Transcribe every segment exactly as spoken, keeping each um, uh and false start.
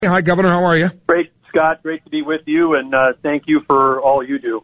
Hi, Governor. How are you? Great, Scott. Great to be with you, and uh, thank you for all you do.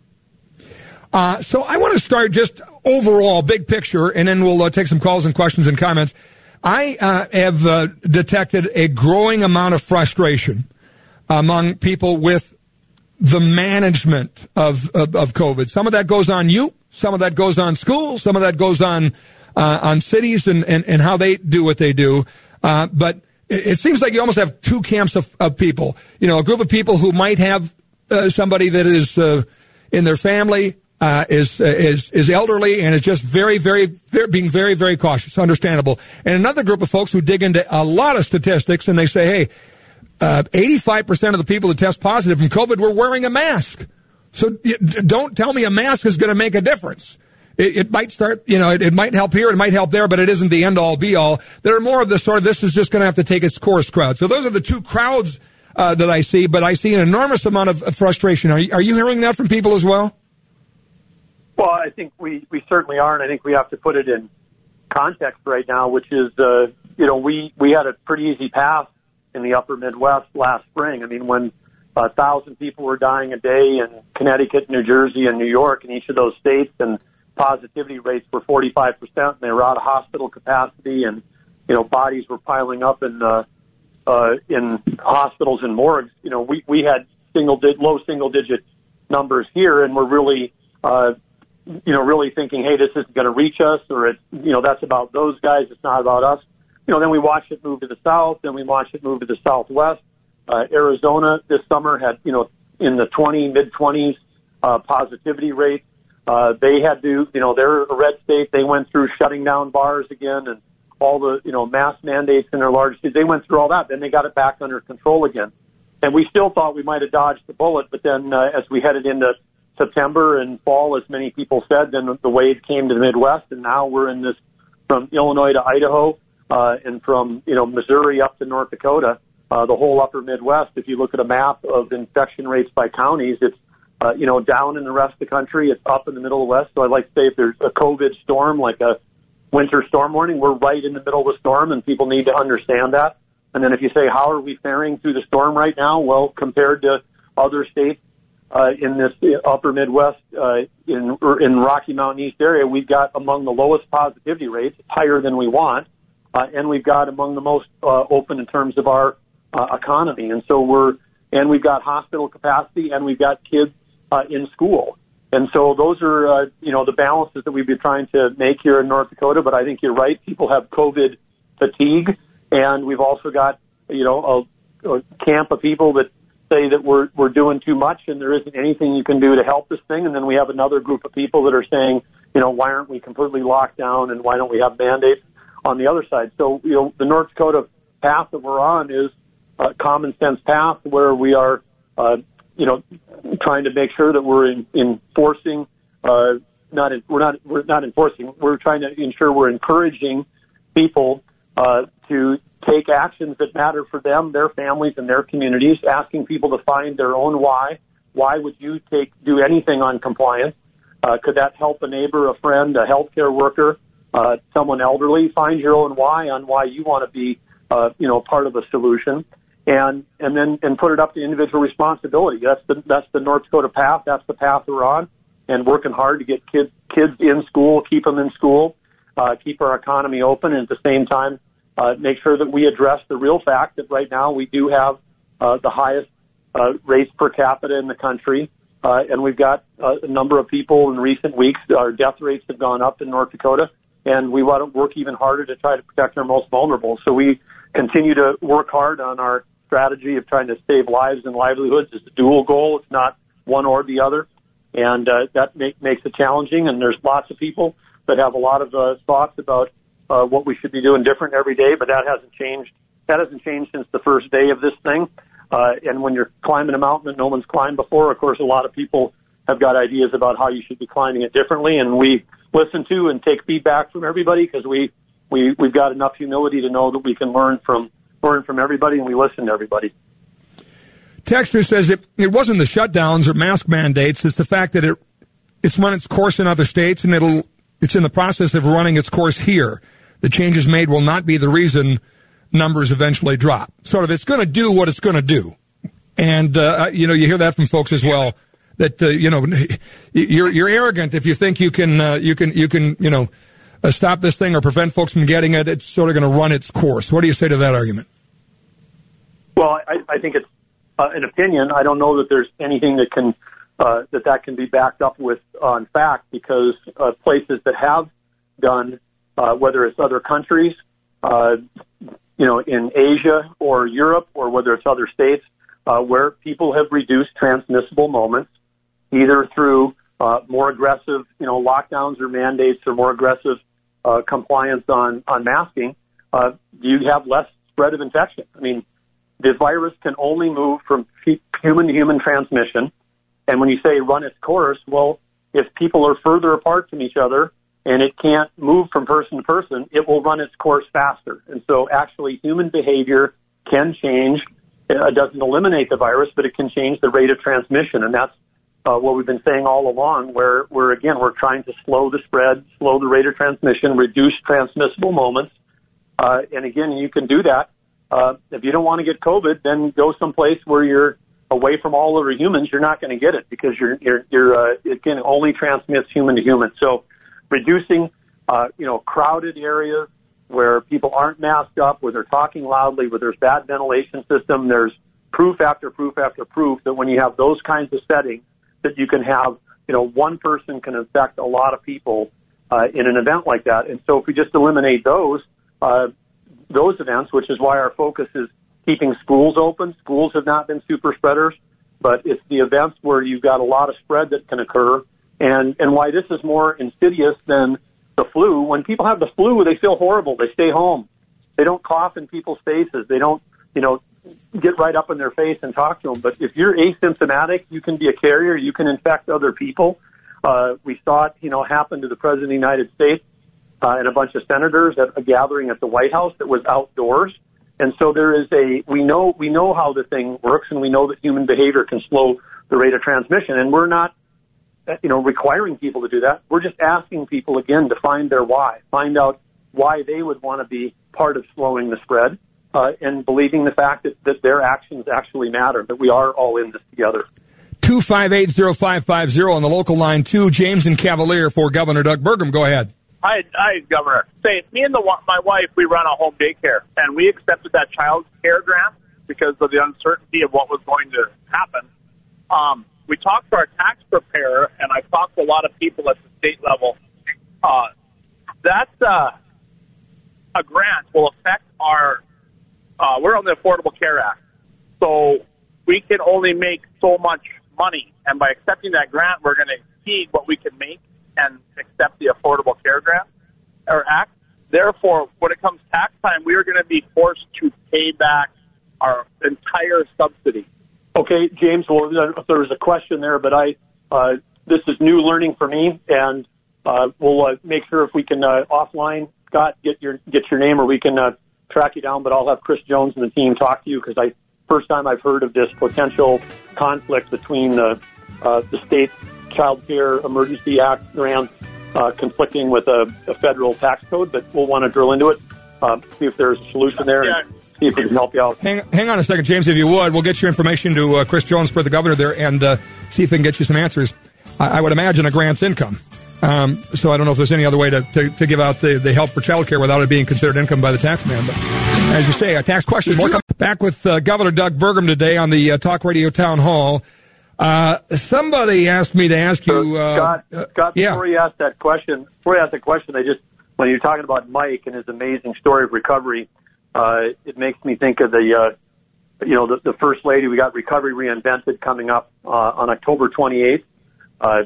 Uh, so I want to start just overall, big picture, and then we'll uh, take some calls and questions and comments. I uh, have uh, detected a growing amount of frustration among people with the management of, of, of COVID. Some of that goes on you. Some of that goes on schools. Some of that goes on uh, on cities and, and, and how they do what they do. Uh, but it seems like you almost have two camps of, of people. You know, a group of people who might have uh, somebody that is uh, in their family, uh, is uh, is is elderly, and is just very, very, very, being very, very cautious. Understandable. And another group of folks who dig into a lot of statistics, and they say, hey, uh, eighty-five percent of the people that test positive from COVID were wearing a mask. So don't tell me a mask is going to make a difference. It, it might start, you know, it, it might help here, it might help there, but it isn't the end-all, be-all. There are more of the sort of, this is just going to have to take its course crowd. So those are the two crowds uh, that I see, but I see an enormous amount of, of frustration. Are you, are you hearing that from people as well? Well, I think we, we certainly are, and I think we have to put it in context right now, which is, uh, you know, we, we had a pretty easy path in the upper Midwest last spring. I mean, when a thousand people were dying a day in Connecticut, New Jersey, and New York, in each of those states, and positivity rates were forty-five percent, and they were out of hospital capacity, and, you know, bodies were piling up in, uh, uh, in hospitals and morgues. You know, we, we had single, di- low single digit numbers here, and we're really, uh, you know, really thinking, hey, this isn't going to reach us, or it's, you know, that's about those guys. It's not about us. You know, then we watched it move to the south, then we watched it move to the southwest. Uh, Arizona this summer had, you know, in the twenty, mid twenties, uh, positivity rates. Uh, they had to, you know, they're a red state. They went through shutting down bars again and all the, you know, mask mandates in their large cities. They went through all that. Then they got it back under control again. And we still thought we might have dodged the bullet. But then uh, as we headed into September and fall, as many people said, then the wave came to the Midwest. And now we're in this from Illinois to Idaho uh, and from, you know, Missouri up to North Dakota, uh, the whole upper Midwest. If you look at a map of infection rates by counties, it's, Uh, you know, down in the rest of the country, it's up in the middle of the West. So I'd like to say if there's a COVID storm, like a winter storm warning, we're right in the middle of the storm, and people need to understand that. And then if you say, how are we faring through the storm right now? Well, compared to other states uh, in this upper Midwest, uh, in, in Rocky Mountain East area, we've got among the lowest positivity rates, higher than we want, uh, and we've got among the most uh, open in terms of our uh, economy. And so we're, and we've got hospital capacity, and we've got kids Uh, in school. And so those are, uh, you know, the balances that we've been trying to make here in North Dakota. But I think you're right. People have COVID fatigue. And we've also got, you know, a, a camp of people that say that we're, we're doing too much and there isn't anything you can do to help this thing. And then we have another group of people that are saying, you know, why aren't we completely locked down and why don't we have mandates on the other side? So, you know, the North Dakota path that we're on is a common sense path where we are, uh, you know, trying to make sure that we're in, enforcing, uh, not in, we're not we're not enforcing. We're trying to ensure we're encouraging people uh, to take actions that matter for them, their families, and their communities. Asking people to find their own why. Why would you take do anything on compliance? Uh, could that help a neighbor, a friend, a healthcare worker, uh, someone elderly? Find your own why on why you want to be, uh, you know, part of a solution. And and then and put it up to individual responsibility. That's the that's the North Dakota path. That's the path we're on, and working hard to get kids kids in school, keep them in school, uh, keep our economy open, and at the same time uh, make sure that we address the real fact that right now we do have uh, the highest uh, rates per capita in the country, uh, and we've got uh, a number of people in recent weeks. Our death rates have gone up in North Dakota, and we want to work even harder to try to protect our most vulnerable. So we continue to work hard on our strategy of trying to save lives and livelihoods. Is a dual goal. It's not one or the other. And uh, that make, makes it challenging. And there's lots of people that have a lot of uh, thoughts about uh, what we should be doing different every day, but that hasn't changed. That hasn't changed since the first day of this thing. Uh, and when you're climbing a mountain that no one's climbed before, of course, a lot of people have got ideas about how you should be climbing it differently. And we listen to and take feedback from everybody because we, we, we've got enough humility to know that we can learn from learn from everybody, and we listen to everybody. Texter says it, it wasn't the shutdowns or mask mandates. It's the fact that it it's run its course in other states, and it'll it's in the process of running its course here. The changes made will not be the reason numbers eventually drop. Sort of, it's going to do what it's going to do. And, uh, you know, you hear that from folks as well, that, uh, you know, you're, you're arrogant if you think you can, uh, you can, you can, you know, uh, stop this thing or prevent folks from getting it. It's sort of going to run its course. What do you say to that argument? Well, I, I think it's uh, an opinion. I don't know that there's anything that can, uh, that that can be backed up with on fact, because uh, places that have done, uh, whether it's other countries, uh, you know, in Asia or Europe, or whether it's other states, uh, where people have reduced transmissible moments, either through uh, more aggressive, you know, lockdowns or mandates, or more aggressive uh, compliance on, on masking, uh, you have less spread of infection. I mean, the virus can only move from human-to-human transmission. And when you say run its course, well, if people are further apart from each other and it can't move from person to person, it will run its course faster. And so actually human behavior can change. It doesn't eliminate the virus, but it can change the rate of transmission. And that's uh, what we've been saying all along, where, where, again, we're trying to slow the spread, slow the rate of transmission, reduce transmissible moments. Uh, and, again, you can do that. Uh, if you don't want to get COVID, then go someplace where you're away from all other humans. You're not going to get it, because you're, you're, you're, uh, it can only transmits human to human. So reducing, uh, you know, crowded areas where people aren't masked up, where they're talking loudly, where there's bad ventilation system, there's proof after proof after proof that when you have those kinds of settings, that you can have, you know, one person can infect a lot of people uh, in an event like that. And so if we just eliminate those, uh, those events, which is why our focus is keeping schools open. Schools have not been super spreaders, but it's the events where you've got a lot of spread that can occur, and, and why this is more insidious than the flu. When people have the flu, they feel horrible. They stay home. They don't cough in people's faces. They don't, you know, get right up in their face and talk to them. But if you're asymptomatic, you can be a carrier. You can infect other people. Uh, we saw it, you know, happen to the President of the United States uh, and a bunch of senators at a gathering at the White House that was outdoors. And so there is a, we know, we know how the thing works, and we know that human behavior can slow the rate of transmission. And we're not, you know, requiring people to do that. We're just asking people, again, to find their why, find out why they would want to be part of slowing the spread, uh, and believing the fact that, that their actions actually matter, that we are all in this together. two five eight, zero five five zero on the local line two. James and Cavalier for Governor Doug Burgum. Go ahead. Hi, hi, Governor. Say, me and the, my wife, we run a home daycare, and we accepted that child care grant because of the uncertainty of what was going to happen. Um, we talked to our tax preparer, and I talked to a lot of people at the state level. Uh, that uh, a grant will affect our, uh, we're on the Affordable Care Act, so we can only make so much money, and by accepting that grant, we're going to exceed what we can make and accept the Affordable Care Grant or Act. Therefore, when it comes tax time, we are going to be forced to pay back our entire subsidy. Okay, James, well, there was a question there, but I uh, this is new learning for me, and uh, we'll uh, make sure if we can uh, offline, Scott, get your get your name, or we can uh, track you down. But I'll have Chris Jones and the team talk to you, because I first time I've heard of this potential conflict between the uh, the state's Child Care Emergency Act grant uh, conflicting with a, a federal tax code, but we'll want to drill into it, uh, see if there's a solution there, yeah. and see if we can help you out. Hang, hang on a second, James, if you would. We'll get your information to uh, Chris Jones for the governor there, and uh, see if we can get you some answers. I, I would imagine a grant's income. Um, so I don't know if there's any other way to, to, to give out the, the help for child care without it being considered income by the tax man. But as you say, a tax question. More come back with uh, Governor Doug Burgum today on the uh, Talk Radio Town Hall. Uh, somebody asked me to ask you, uh, Scott, Scott, yeah. before you ask that question, before you ask that question, I just, when you're talking about Mike and his amazing story of recovery, uh, it makes me think of the, uh, you know, the, the First Lady. We got Recovery Reinvented coming up, uh, on October twenty-eighth, uh,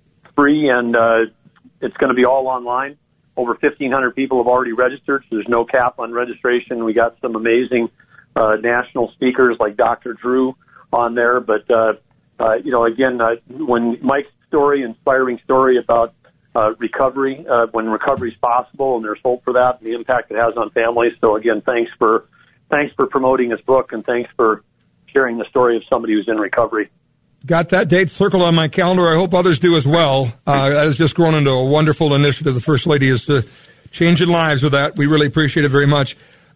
free, and, uh, it's going to be all online. Over fifteen hundred people have already registered, so there's no cap on registration. We got some amazing, uh, national speakers like Doctor Drew on there, but, uh, Uh, you know, again, uh, when Mike's story, inspiring story about uh, recovery, uh, when recovery is possible, and there's hope for that, and the impact it has on families. So, again, thanks for thanks for promoting his book, and thanks for sharing the story of somebody who's in recovery. Got that date circled on my calendar. I hope others do as well. Uh, that has just grown into a wonderful initiative. The First Lady is uh, changing lives with that. We really appreciate it very much.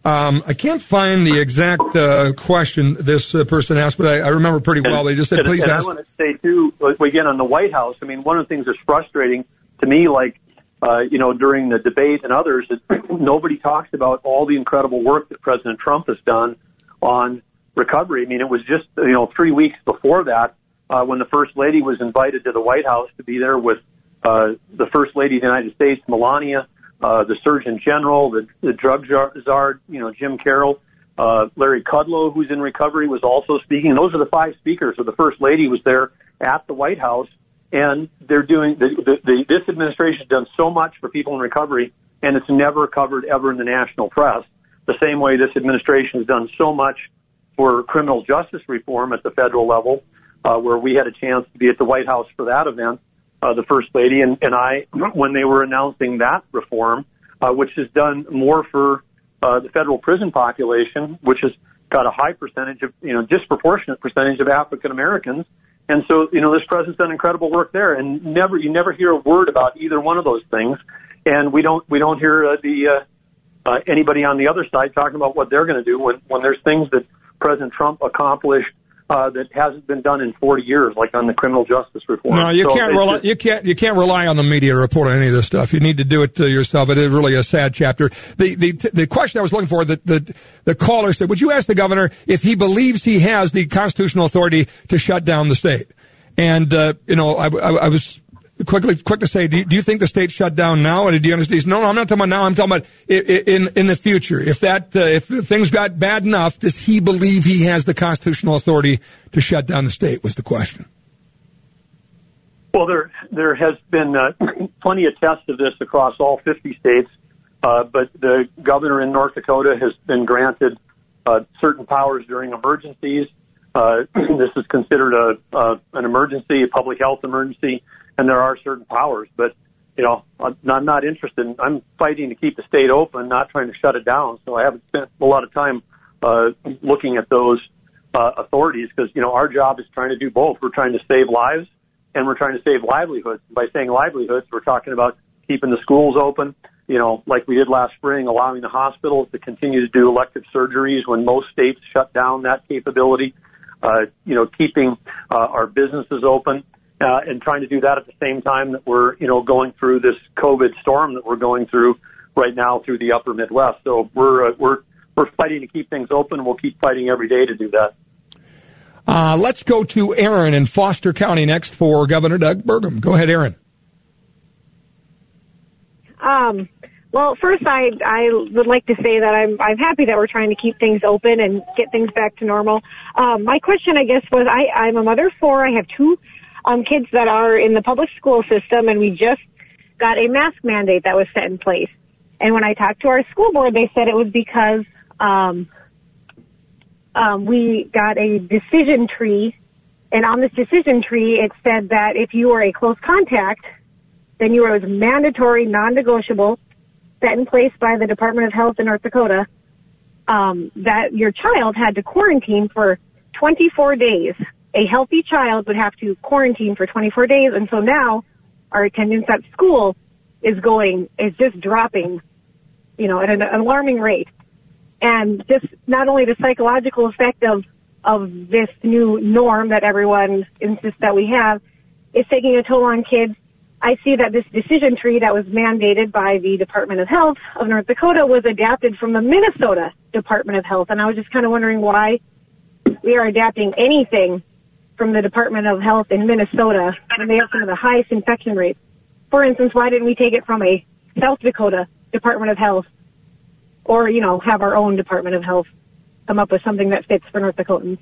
Um, I can't find the exact uh, question this uh, person asked, but I, I remember pretty well. They just said, and, please and ask. I want to say, too, again, on the White House, I mean, one of the things that's frustrating to me, like, uh, you know, during the debate and others, is nobody talks about all the incredible work that President Trump has done on recovery. I mean, it was just, you know, three weeks before that uh, when the First Lady was invited to the White House to be there with uh, the First Lady of the United States, Melania, Uh, the Surgeon General, the, the drug czar, you know, Jim Carroll, uh, Larry Kudlow, who's in recovery, was also speaking. Those are the five speakers. So the First Lady was there at the White House, and they're doing the, the, the, this administration has done so much for people in recovery, and it's never covered ever in the national press. The same way this administration has done so much for criminal justice reform at the federal level, uh, where we had a chance to be at the White House for that event. Uh, the First Lady and, and I, when they were announcing that reform, uh, which has done more for uh, the federal prison population, which has got a high percentage of, you know, disproportionate percentage of African Americans. And so, you know, this president's done incredible work there, and never you never hear a word about either one of those things. And we don't we don't hear uh, the uh, uh, anybody on the other side talking about what they're going to do when when there's things that President Trump accomplished Uh, that hasn't been done in forty years, like on the criminal justice reform. No, you so can't rely. just, you can't. You can't rely on the media to report on any of this stuff. You need to do it uh, yourself. It is really a sad chapter. The the the question I was looking for, the the the caller said, "Would you ask the governor if he believes he has the constitutional authority to shut down the state?" And uh, you know, I, I, I was. Quickly, quick to say, do you, do you think the state shut down now? And do you understand? No, no, I'm not talking about now. I'm talking about in in the future. If that, uh, if things got bad enough, does he believe he has the constitutional authority to shut down the state? Was the question. Well, there there has been uh, plenty of tests of this across all fifty states, uh, but the governor in North Dakota has been granted uh, certain powers during emergencies. Uh, this is considered a uh, an emergency, a public health emergency. And there are certain powers, but, you know, I'm not, not interested. In, I'm fighting to keep the state open, not trying to shut it down. So I haven't spent a lot of time uh, looking at those uh, authorities because, you know, our job is trying to do both. We're trying to save lives and we're trying to save livelihoods. By saying livelihoods, we're talking about keeping the schools open, you know, like we did last spring, allowing the hospitals to continue to do elective surgeries when most states shut down that capability, uh, you know, keeping uh, our businesses open. Uh, and trying to do that at the same time that we're, you know, going through this COVID storm that we're going through right now through the upper Midwest. So we're uh, we're we're fighting to keep things open. We'll keep fighting every day to do that. Uh, let's go to Aaron in Foster County next for Governor Doug Burgum. Go ahead, Aaron. Um. Well, first, I I would like to say that I'm I'm happy that we're trying to keep things open and get things back to normal. Um, my question, I guess, was I I'm a mother of four. I have two. Um, kids that are in the public school system, and we just got a mask mandate that was set in place. And when I talked to our school board, they said it was because um, um, we got a decision tree, and on this decision tree, it said that if you were a close contact, then you were it was mandatory, non-negotiable, set in place by the Department of Health in North Dakota, um, that your child had to quarantine for twenty-four days. A healthy child would have to quarantine for twenty-four days, and so now our attendance at school is going, is just dropping, you know, at an alarming rate. And just not only the psychological effect of, of this new norm that everyone insists that we have is taking a toll on kids. I see that this decision tree that was mandated by the Department of Health of North Dakota was adapted from the Minnesota Department of Health, and I was just kind of wondering why we are adapting anything from the Department of Health in Minnesota, and they have some of the highest infection rates. For instance, why didn't we take it from a South Dakota Department of Health, or, you know, have our own Department of Health come up with something that fits for North Dakotans?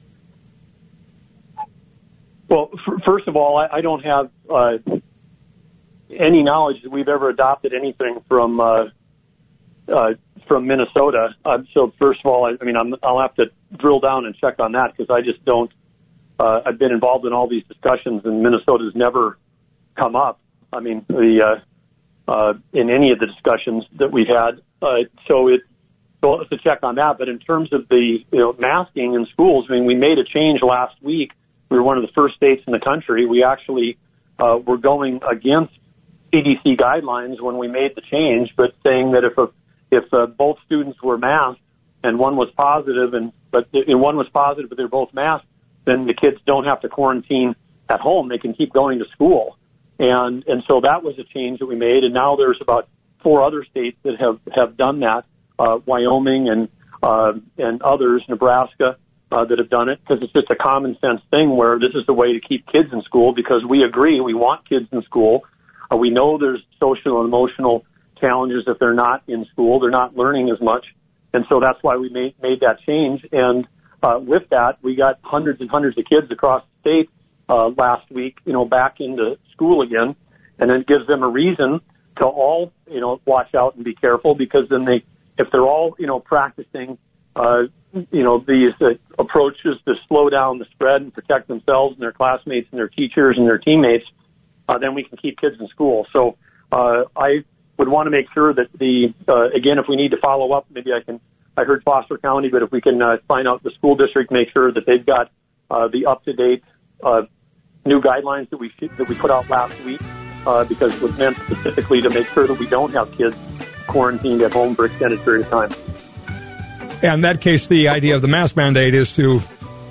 Well, f- first of all, I, I don't have uh, any knowledge that we've ever adopted anything from uh, uh, from Minnesota. Uh, so first of all, I, I mean, I'm, I'll have to drill down and check on that because I just don't. Uh, I've been involved in all these discussions, and Minnesota's never come up. I mean, the uh, uh, in any of the discussions that we've had. Uh, so it, so let's check on that. But in terms of the, you know, masking in schools, I mean, we made a change last week. We were one of the first states in the country. We actually uh, were going against C D C guidelines when we made the change, but saying that if a, if uh, both students were masked and one was positive, and but and one was positive, but they're both masked, then the kids don't have to quarantine at home. They can keep going to school. And and so that was a change that we made, and now there's about four other states that have, have done that, uh, Wyoming and uh, and others, Nebraska, uh, that have done it, because it's just a common sense thing where this is the way to keep kids in school, because we agree we want kids in school. Uh, we know there's social and emotional challenges if they're not in school. They're not learning as much. And so that's why we made, made that change. And uh, with that, we got hundreds and hundreds of kids across the state uh, last week, you know, back into school again. And it gives them a reason to all, you know, watch out and be careful, because then they, if they're all, you know, practicing, uh, you know, these uh, approaches to slow down the spread and protect themselves and their classmates and their teachers and their teammates, uh, then we can keep kids in school. So uh, I would want to make sure that the, uh, again, if we need to follow up, maybe I can, I heard Foster County, but if we can uh, find out the school district, make sure that they've got uh, the up-to-date uh, new guidelines that we that we put out last week, uh, because it was meant specifically to make sure that we don't have kids quarantined at home for extended period of time. Yeah, in that case, the idea of the mask mandate is to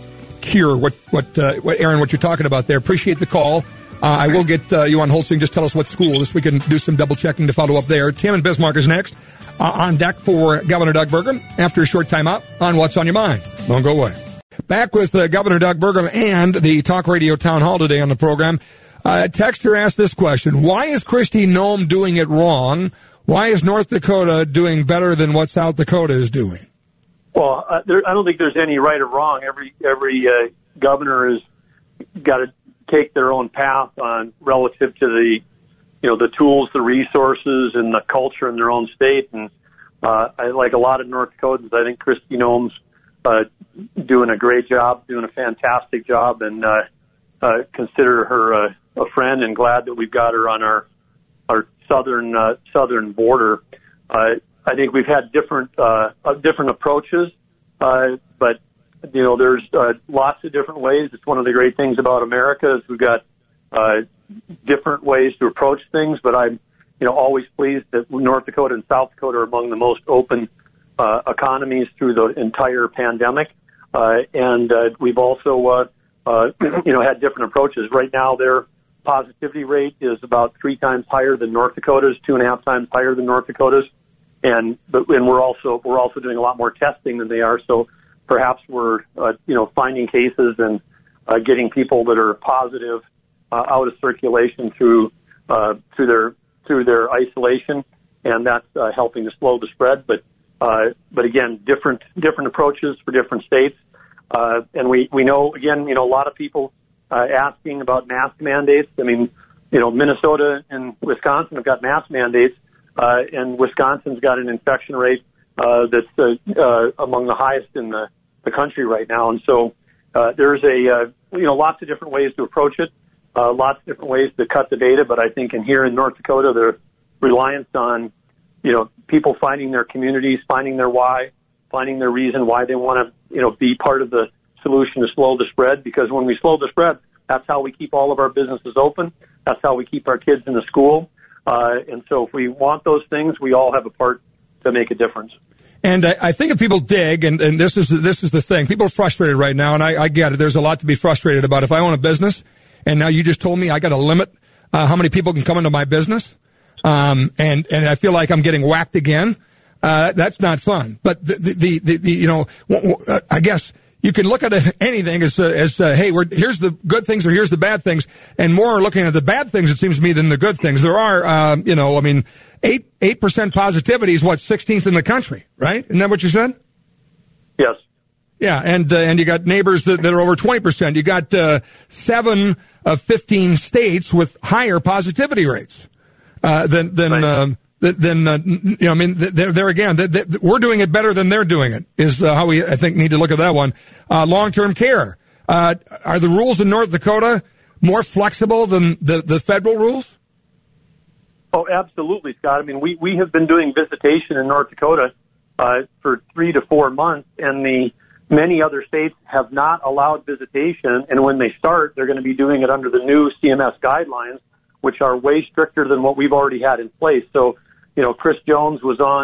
cure what, what, uh, what Aaron, what you're talking about there. Appreciate the call. Uh, I will get uh, you on hold so you can just tell us what school, so we can do some double-checking to follow up there. Tim and Bismarck is next uh, on deck for Governor Doug Burgum after a short time out on What's on Your Mind. Don't go away. Back with uh, Governor Doug Burgum and the Talk Radio Town Hall today on the program. Uh, texter asked this question: why is Kristi Noem doing it wrong? Why is North Dakota doing better than what South Dakota is doing? Well, uh, there, I don't think there's any right or wrong. Every every uh, governor has got to take their own path on relative to the, you know, the tools, the resources, and the culture in their own state. And uh, I, like a lot of North Dakotans, I think Kristi Noem's uh, doing a great job, doing a fantastic job, and uh, uh, consider her uh, a friend, and glad that we've got her on our our southern uh, southern border. Uh, I think we've had different uh, different approaches, uh, but you know, there's uh, lots of different ways. It's one of the great things about America is we've got uh, different ways to approach things. But I'm, you know, always pleased that North Dakota and South Dakota are among the most open uh, economies through the entire pandemic, uh, and uh, we've also, uh, uh, you know, had different approaches. Right now, their positivity rate is about three times higher than North Dakota's, two and a half times higher than North Dakota's, and but and we're also we're also doing a lot more testing than they are. So perhaps we're, uh, you know, finding cases and uh, getting people that are positive uh, out of circulation through uh, through their through their isolation, and that's uh, helping to slow the spread. But uh, but again, different different approaches for different states, uh, and we we know again, you know, a lot of people uh, asking about mask mandates. I mean, you know, Minnesota and Wisconsin have got mask mandates, uh, and Wisconsin's got an infection rate uh, that's uh, uh, among the highest in the the country right now. And so uh, there's a, uh, you know, lots of different ways to approach it, uh, lots of different ways to cut the data. But I think in here in North Dakota, the reliance on, you know, people finding their communities, finding their why, finding their reason why they want to, you know, be part of the solution to slow the spread. Because when we slow the spread, that's how we keep all of our businesses open. That's how we keep our kids in the school. Uh, and so if we want those things, we all have a part to make a difference. And I, I think if people dig, and, and this is this is the thing, people are frustrated right now, and I, I get it. There's a lot to be frustrated about. If I own a business, and now you just told me I got to limit uh, how many people can come into my business, um, and and I feel like I'm getting whacked again. Uh, that's not fun. But the the, the, the, the you know, I guess you can look at anything as uh, as uh, hey, we're here's the good things or here's the bad things, and more are looking at the bad things, it seems to me, than the good things. There are, uh, you know, I mean. Eight eight percent positivity is what sixteenth in the country, right? Isn't that what you said? Yes. Yeah, and uh, and you got neighbors that, that are over twenty percent. You got uh, seven of fifteen states with higher positivity rates uh, than than right. uh, than uh, you know. I mean, there there again, they, they, we're doing it better than they're doing it. Is uh, how we I think need to look at that one. Uh, long-term care. Uh, are the rules in North Dakota more flexible than the the federal rules? Oh, absolutely, Scott. I mean, we, we have been doing visitation in North Dakota uh, for three to four months, and the many other states have not allowed visitation. And when they start, they're going to be doing it under the new C M S guidelines, which are way stricter than what we've already had in place. So, you know, Chris Jones was on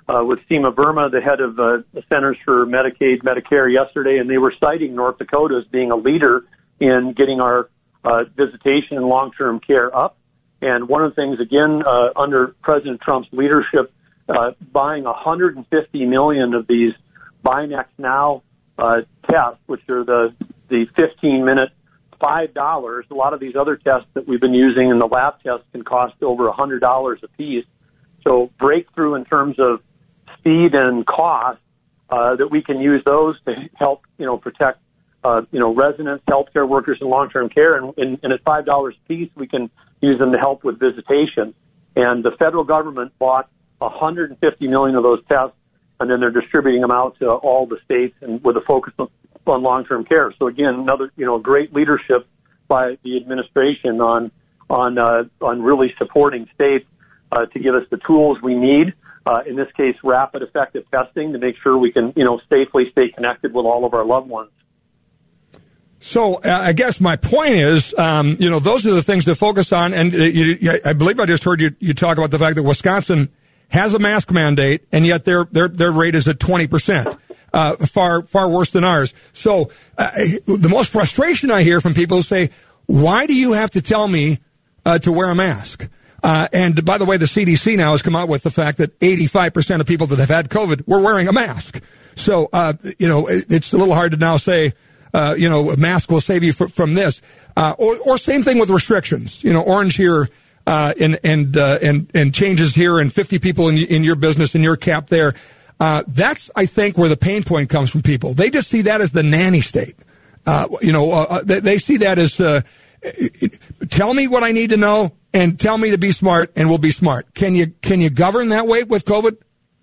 uh, with Seema Verma, the head of uh, the Centers for Medicaid, Medicare yesterday, and they were citing North Dakota as being a leader in getting our uh, visitation and long-term care up. And one of the things, again, uh, under President Trump's leadership, uh, buying one hundred fifty million of these BinaxNOW Now uh, tests, which are the the fifteen minute, five dollars. A lot of these other tests that we've been using in the lab tests can cost over one hundred dollars a piece. So breakthrough in terms of speed and cost, uh, that we can use those to help, you know, protect, uh, you know, residents, healthcare workers in long-term care. And, and, and at five dollars a piece, we can use them to help with visitation. And the federal government bought one hundred fifty million of those tests, and then they're distributing them out to all the states and with a focus on, on long-term care. So again, another, you know, great leadership by the administration on, on, uh, on really supporting states, uh, to give us the tools we need. Uh, in this case, rapid, effective testing to make sure we can, you know, safely stay connected with all of our loved ones. So uh, I guess my point is, um, you know, those are the things to focus on. And uh, you, I believe I just heard you, you talk about the fact that Wisconsin has a mask mandate, and yet their their their rate is at twenty percent, uh, far far worse than ours. So uh, the most frustration I hear from people who say, "Why do you have to tell me uh, to wear a mask?" Uh, and by the way, the C D C now has come out with the fact that eighty-five percent of people that have had COVID were wearing a mask. So, uh, you know, it, it's a little hard to now say, uh, you know, a mask will save you f- from this. Uh, or, or same thing with restrictions. You know, Orange here, uh, and, and, uh, and, and changes here and fifty people in, in your business and your cap there. Uh, that's, I think, where the pain point comes from people. They just see that as the nanny state. Uh, you know, uh, they, they see that as, uh, tell me what I need to know and tell me to be smart, and we'll be smart. Can you can you govern that way with COVID?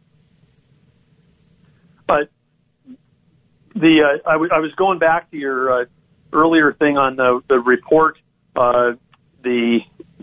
But the uh, I, w- I was going back to your uh, earlier thing on the the report, uh, the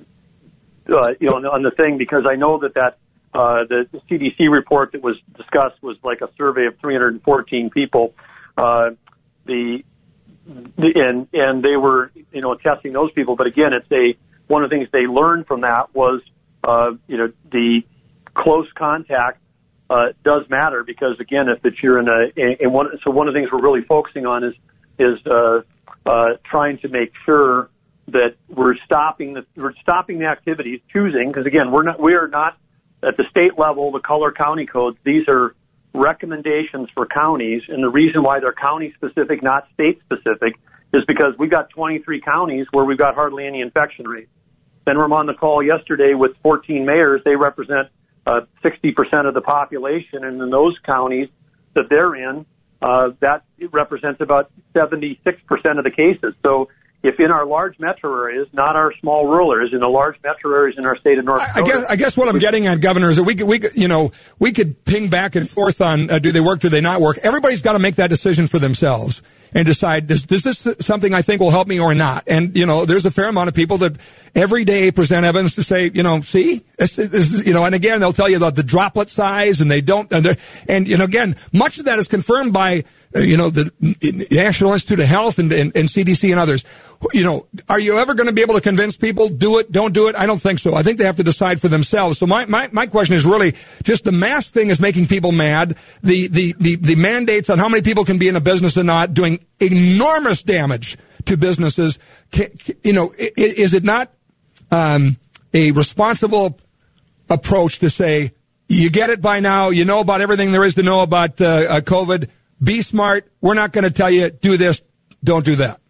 uh, you know on the, on the thing, because I know that that uh, the, the C D C report that was discussed was like a survey of three hundred fourteen people. Uh, the and and they were, you know, testing those people. But again, it's a one of the things they learned from that was, uh, you know, the close contact uh, does matter, because again, if it's you're in a in one, so one of the things we're really focusing on is is uh, uh, trying to make sure that we're stopping the we're stopping the activities, choosing, because again, we're not we are not at the state level, the color county codes. These are recommendations for counties, and the reason why they're county specific, not state specific, is because we've got twenty-three counties where we've got hardly any infection rates. Then we're on the call yesterday with fourteen mayors. They represent uh, sixty percent of the population, and in those counties that they're in, uh, that represents about seventy-six percent of the cases. So if in our large metro areas, not our small rural areas, in the large metro areas in our state of North Dakota. I guess, I guess what I'm getting at, Governor, is that we could, we could, you know, we could ping back and forth on uh, do they work, do they not work. Everybody's got to make that decision for themselves and decide, does, does this something I think will help me or not? And, you know, there's a fair amount of people that every day present evidence to say, you know, see, this, this is, you know, and again, they'll tell you about the droplet size, and they don't, and, and you know, again, much of that is confirmed by, uh, you know, the National Institute of Health and, and, and C D C and others. You know, are you ever going to be able to convince people, do it, don't do it? I don't think so. I think they have to decide for themselves. So my, my, my question is really just the mask thing is making people mad. The, the, the, the mandates on how many people can be in a business and not, doing enormous damage to businesses. Can, you know, is it not um, a responsible approach to say, you get it by now, you know about everything there is to know about uh, uh, COVID, be smart, we're not going to tell you, do this, don't do that?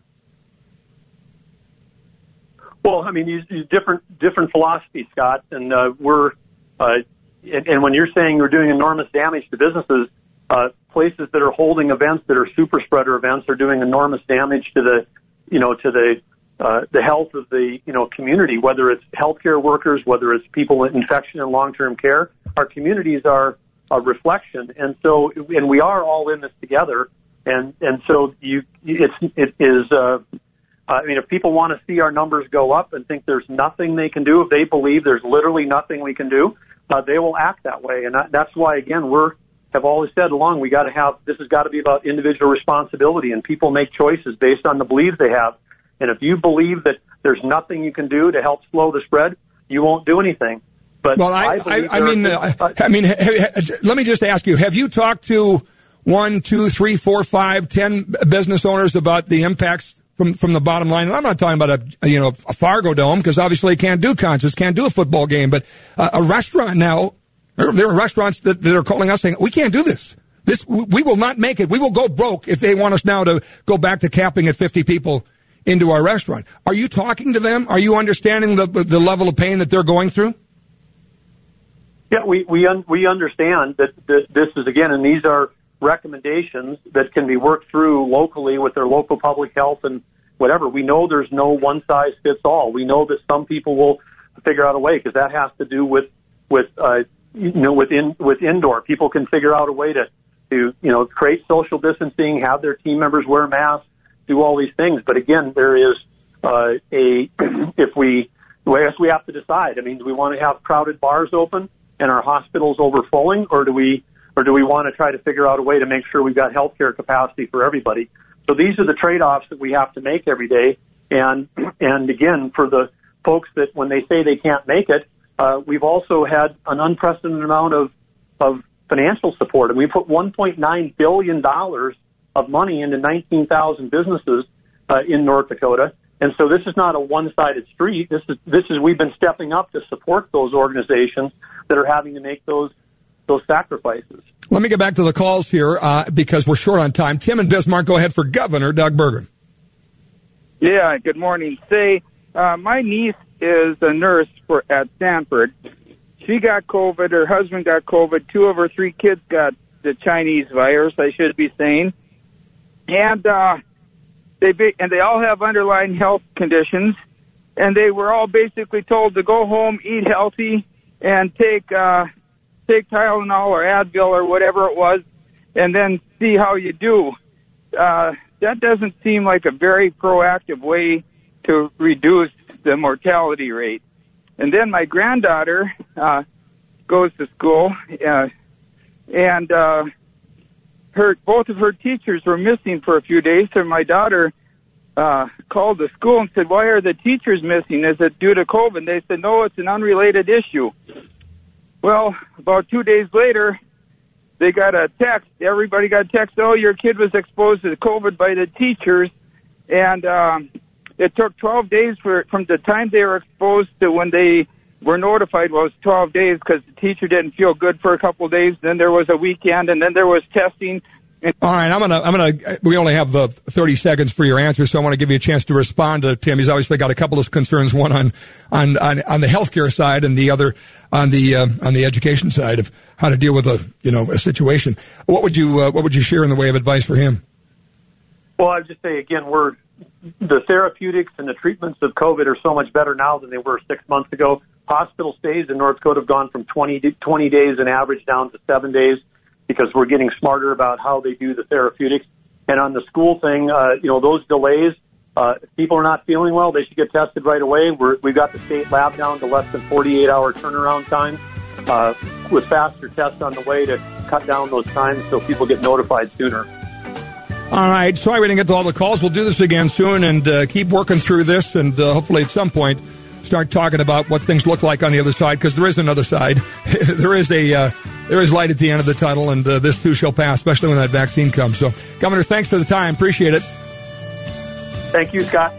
Well, I mean, you, you different different philosophies, Scott, and uh, we're uh, and, and when you're saying you're doing enormous damage to businesses, uh, places that are holding events that are super spreader events are doing enormous damage to the, you know, to the uh, the health of the you know community. Whether it's healthcare workers, whether it's people in infection and long-term care, our communities are a reflection, and so and we are all in this together, and and so you it's it is. Uh, I mean, if people want to see our numbers go up and think there's nothing they can do, if they believe there's literally nothing we can do, uh, they will act that way. And that, that's why, again, we're have always said along, we got to have, this has got to be about individual responsibility, and people make choices based on the beliefs they have. And if you believe that there's nothing you can do to help slow the spread, you won't do anything. But well, I, I, I, I mean, uh, I mean, let me just ask you: have you talked to one, two, three, four, five, ten business owners about the impacts from from the bottom line? And I'm not talking about a you know a Fargo Dome, because obviously you can't do concerts, can't do a football game, but uh, a restaurant now. There, there are restaurants that, that are calling us saying we can't do this. This we will not make it. We will go broke if they want us now to go back to capping at fifty people into our restaurant. Are you talking to them? Are you understanding the the level of pain that they're going through? Yeah, we we un, we understand that, that this is, again, and these are recommendations that can be worked through locally with their local public health and whatever. We know there's no one size fits all. We know that some people will figure out a way, because that has to do with with uh, you know with in, with indoor. People can figure out a way to to you know create social distancing, have their team members wear masks, do all these things. But again, there is uh, a if we I guess we have to decide. I mean, do we want to have crowded bars open and our hospitals overflowing, or do we or do we want to try to figure out a way to make sure we've got healthcare capacity for everybody? So these are the trade-offs that we have to make every day. And and again, for the folks that when they say they can't make it, uh, we've also had an unprecedented amount of of financial support, and we put one point nine billion dollars of money into nineteen thousand businesses uh, in North Dakota. And so this is not a one-sided street. This is this is we've been stepping up to support those organizations that are having to make those those sacrifices. Let me get back to the calls here uh, because we're short on time. Tim and Bismarck, go ahead for Governor Doug Burgum. Yeah, good morning. Say, uh, my niece is a nurse for at Stanford. She got COVID. Her husband got COVID. Two of her three kids got the Chinese virus, I should be saying. And uh, they be, and they all have underlying health conditions. And they were all basically told to go home, eat healthy, and take uh, take Tylenol or Advil or whatever it was, and then see how you do. Uh, that doesn't seem like a very proactive way to reduce the mortality rate. And then my granddaughter uh, goes to school, uh, and uh, her both of her teachers were missing for a few days. So my daughter uh, called the school and said, "Why are the teachers missing? Is it due to COVID?" And they said, "No, it's an unrelated issue." Well, about two days later, they got a text. Everybody got a text, "Oh, your kid was exposed to COVID by the teachers." And um, it took twelve days for from the time they were exposed to when they were notified. Well, it was twelve days because the teacher didn't feel good for a couple of days. Then there was a weekend, and then there was testing. All right, I'm gonna, I'm gonna. We only have uh, thirty seconds for your answer, so I want to give you a chance to respond to Tim. He's obviously got a couple of concerns: one on, on, on, on the healthcare side, and the other on the, uh, on the education side of how to deal with a, you know, a situation. What would you, uh, what would you share in the way of advice for him? Well, I'd just say again, we're the therapeutics and the treatments of COVID are so much better now than they were six months ago. Hospital stays in North Dakota have gone from twenty, twenty days an average down to seven days. Because we're getting smarter about how they do the therapeutics. And on the school thing, uh, you know, those delays, uh, if people are not feeling well, they should get tested right away. We're, we've got the state lab down to less than forty-eight hour turnaround time uh, with faster tests on the way to cut down those times so people get notified sooner. All right. Sorry we didn't get to all the calls. We'll do this again soon and uh, keep working through this and uh, hopefully at some point start talking about what things look like on the other side, because there is another side. there is a uh, there is light at the end of the tunnel, and uh, this too shall pass, especially when that vaccine comes. So, Governor, thanks for the time. Appreciate it. Thank you, Scott.